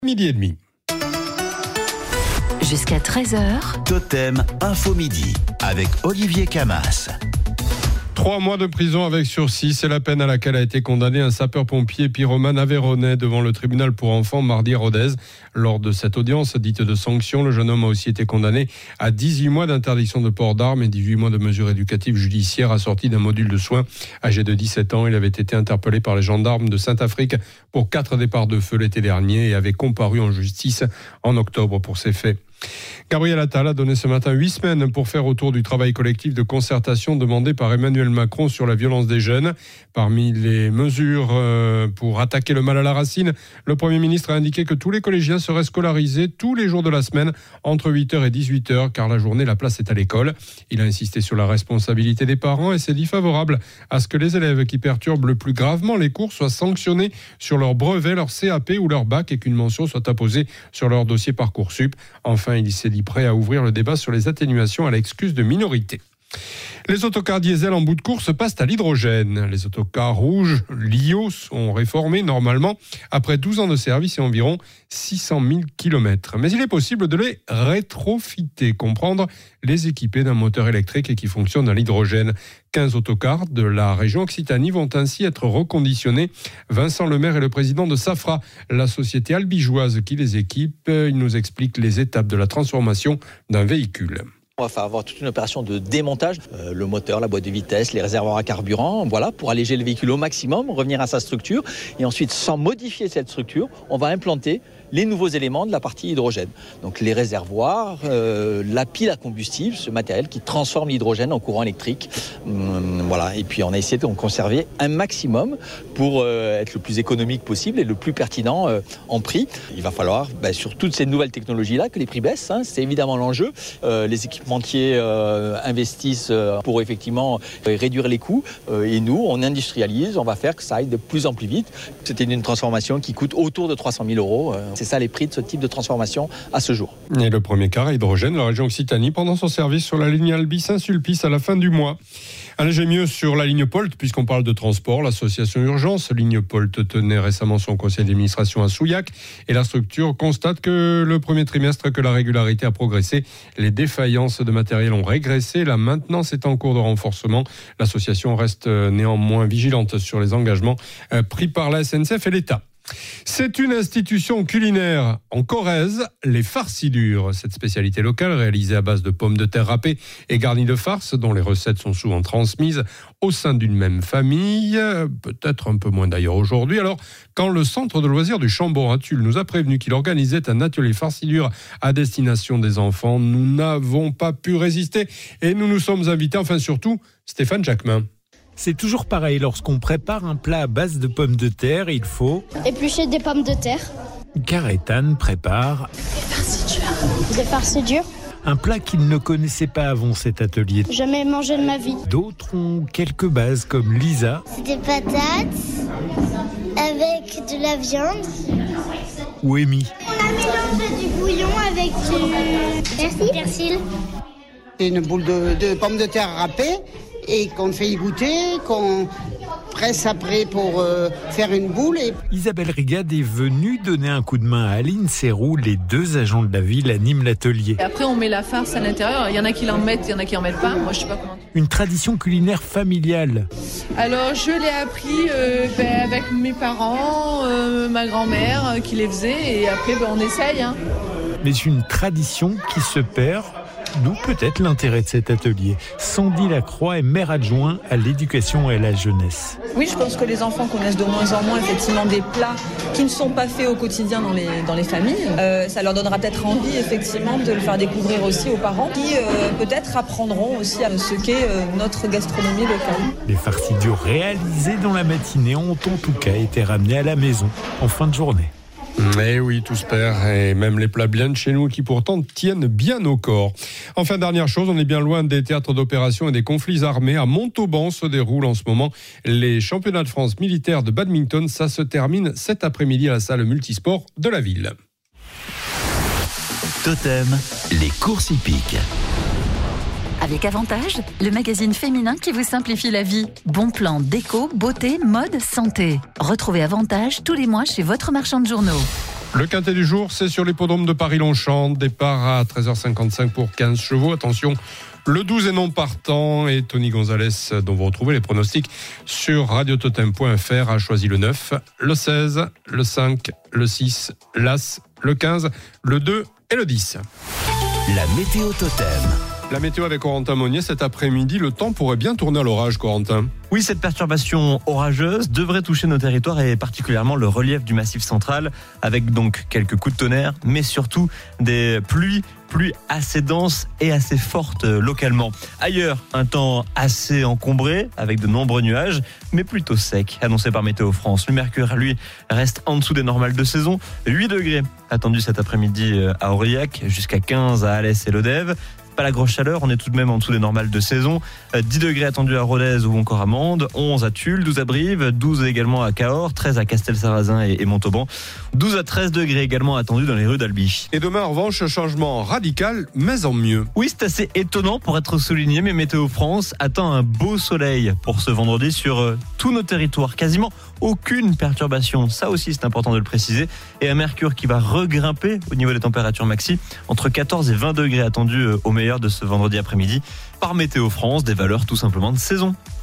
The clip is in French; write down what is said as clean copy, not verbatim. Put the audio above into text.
Midi et demi. Jusqu'à 13h. Totem Info Midi avec Olivier Camas. 3 mois de prison avec sursis, c'est la peine à laquelle a été condamné un sapeur-pompier pyromane aveyronnais devant le tribunal pour enfants mardi à Rodez. Lors de cette audience dite de sanction, le jeune homme a aussi été condamné à 18 mois d'interdiction de port d'armes et 18 mois de mesures éducatives judiciaires assorties d'un module de soins. Âgé de 17 ans, il avait été interpellé par les gendarmes de Saint-Afrique pour 4 départs de feu l'été dernier et avait comparu en justice en octobre pour ces faits. Gabriel Attal a donné ce matin 8 semaines pour faire autour du travail collectif de concertation demandé par Emmanuel Macron sur la violence des jeunes. Parmi les mesures pour attaquer le mal à la racine, le Premier ministre a indiqué que tous les collégiens seraient scolarisés tous les jours de la semaine entre 8h et 18h car la journée, la place est à l'école. Il a insisté sur la responsabilité des parents et s'est dit favorable à ce que les élèves qui perturbent le plus gravement les cours soient sanctionnés sur leur brevet, leur CAP ou leur bac et qu'une mention soit apposée sur leur dossier Parcoursup. Enfin, il s'est dit prêt à ouvrir le débat sur les atténuations à l'excuse de minorité. Les autocars diesel en bout de course passent à l'hydrogène. Les autocars rouges Lio sont réformés normalement après 12 ans de service et environ 600 000 km. Mais il est possible de les rétrofiter, comprendre les équiper d'un moteur électrique et qui fonctionne à l'hydrogène. 15 autocars de la région Occitanie vont ainsi être reconditionnés. Vincent Lemaire est le président de Safra, la société albigeoise qui les équipe. Il nous explique les étapes de la transformation d'un véhicule. On va avoir toute une opération de démontage, le moteur, la boîte de vitesse, les réservoirs à carburant, voilà, pour alléger le véhicule au maximum, revenir à sa structure. Et ensuite, sans modifier cette structure, on va implanter les nouveaux éléments de la partie hydrogène. Donc les réservoirs, la pile à combustible, ce matériel qui transforme l'hydrogène en courant électrique. Voilà. Et puis on a essayé de conserver un maximum pour être le plus économique possible et le plus pertinent en prix. Il va falloir, sur toutes ces nouvelles technologies-là, que les prix baissent. C'est évidemment l'enjeu. Les équipementiers investissent pour effectivement réduire les coûts. Et nous, on industrialise, on va faire que ça aille de plus en plus vite. C'était une transformation qui coûte autour de 300 000 €. C'est ça les prix de ce type de transformation à ce jour. Et le premier car à hydrogène, la région Occitanie, pendant son service sur la ligne Albi-Saint-Sulpice à la fin du mois. Un léger mieux sur la ligne Polt, puisqu'on parle de transport. L'association Urgence, ligne Polt, tenait récemment son conseil d'administration à Souillac. Et la structure constate que le premier trimestre, que la régularité a progressé. Les défaillances de matériel ont régressé. La maintenance est en cours de renforcement. L'association reste néanmoins vigilante sur les engagements pris par la SNCF et l'État. C'est une institution culinaire en Corrèze, les farcidures. Cette spécialité locale réalisée à base de pommes de terre râpées et garnies de farce, dont les recettes sont souvent transmises au sein d'une même famille, peut-être un peu moins d'ailleurs aujourd'hui. Alors, quand le centre de loisirs du Chambord à Tulle nous a prévenu qu'il organisait un atelier farcidure à destination des enfants, nous n'avons pas pu résister et nous nous sommes invités, enfin surtout Stéphane Jacquemin. C'est toujours pareil, lorsqu'on prépare un plat à base de pommes de terre, il faut éplucher des pommes de terre. Gaëtan prépare Des farcidures. Un plat qu'il ne connaissait pas avant cet atelier. Jamais mangé de ma vie. D'autres ont quelques bases comme Lisa. C'est des patates avec de la viande. Ou Amy. On a mélangé du bouillon avec du persil. C'est une boule de pommes de terre râpées et qu'on fait y goûter, qu'on presse après pour faire une boule. Isabelle Rigade est venue donner un coup de main à Aline Serroux. Les 2 agents de la ville animent l'atelier. Après, on met la farce à l'intérieur. Il y en a qui l'en mettent, il y en a qui en mettent pas. Moi, je sais pas comment. Une tradition culinaire familiale. Alors, je l'ai appris avec mes parents, ma grand-mère qui les faisait. Et après, on essaye. Mais une tradition qui se perd. D'où peut-être l'intérêt de cet atelier. Sandy Lacroix est maire adjoint à l'éducation et à la jeunesse. Oui, je pense que les enfants connaissent de moins en moins effectivement des plats qui ne sont pas faits au quotidien dans les familles. Ça leur donnera peut-être envie effectivement de le faire découvrir aussi aux parents qui peut-être apprendront aussi à ce qu'est notre gastronomie locale. Les farcidures réalisées dans la matinée ont en tout cas été ramenées à la maison en fin de journée. Eh oui, tout se perd, et même les plats bien de chez nous qui pourtant tiennent bien au corps. Enfin, dernière chose, on est bien loin des théâtres d'opération et des conflits armés. À Montauban se déroulent en ce moment les championnats de France militaires de badminton. Ça se termine cet après-midi à la salle multisport de la ville. Totem, les courses hippiques. Avec Avantage, le magazine féminin qui vous simplifie la vie. Bon plan, déco, beauté, mode, santé. Retrouvez Avantage tous les mois chez votre marchand de journaux. Le quintet du jour, c'est sur l'hippodrome de Paris-Longchamp. Départ à 13h55 pour 15 chevaux. Attention, le 12 est non partant. Et Tony Gonzalez, dont vous retrouvez les pronostics sur radiototem.fr, a choisi le 9, le 16, le 5, le 6, l'As, le 15, le 2 et le 10. La météo totem. La météo avec Corentin Monnier, cet après-midi, le temps pourrait bien tourner à l'orage, Corentin. Oui, cette perturbation orageuse devrait toucher nos territoires et particulièrement le relief du Massif central, avec donc quelques coups de tonnerre, mais surtout des pluies assez denses et assez fortes localement. Ailleurs, un temps assez encombré, avec de nombreux nuages, mais plutôt sec, annoncé par Météo France. Le mercure, lui, reste en dessous des normales de saison. 8 degrés attendus cet après-midi à Aurillac, jusqu'à 15 à Alès et Lodève. Pas la grosse chaleur, on est tout de même en dessous des normales de saison. 10 degrés attendus à Rodez ou encore à Mende, 11 à Tulle, 12 à Brive, 12 également à Cahors, 13 à Castelsarrasin et Montauban, 12 à 13 degrés également attendus dans les rues d'Albi. Et demain, en revanche, changement radical, mais en mieux. Oui, c'est assez étonnant pour être souligné, mais Météo France attend un beau soleil pour ce vendredi sur tous nos territoires. Quasiment aucune perturbation, ça aussi c'est important de le préciser. Et un mercure qui va regrimper au niveau des températures maxi, entre 14 et 20 degrés attendus au meilleur de ce vendredi après-midi par Météo France, des valeurs tout simplement de saison.